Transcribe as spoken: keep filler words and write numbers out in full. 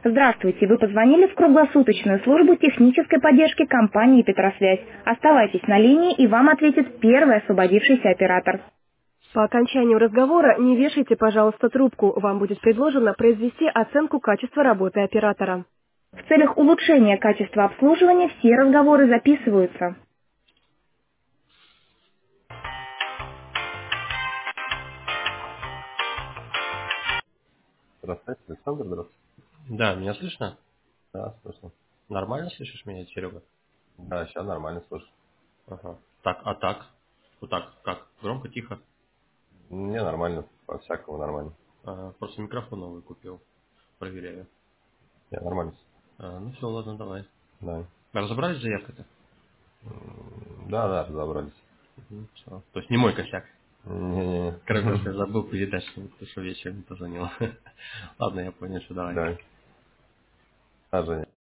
Здравствуйте, вы позвонили в круглосуточную службу технической поддержки компании «Петросвязь». Оставайтесь на линии, и вам ответит первый освободившийся оператор. По окончанию разговора не вешайте, пожалуйста, трубку. Вам будет предложено произвести оценку качества работы оператора. В целях улучшения качества обслуживания все разговоры записываются. Здравствуйте, Александр, здравствуйте. Да, меня слышно? Да, слышно. Нормально слышишь меня, Серега? Да, сейчас нормально слышу. Ага. Так, а так? Вот так, как? Громко, тихо? Мне нормально, по-всякому нормально. Ага, просто микрофон новый купил. Проверяю. Я нормально. А, ну все, ладно, давай. Да. Разобрались с заявкой-то? Да, да, разобрались. Угу, всё. То есть не мой косяк. Не-не-не. Кроме того, что я забыл передать, что ты что вечером позвонил. Ладно, я понял, что давай. Да. А, Женя.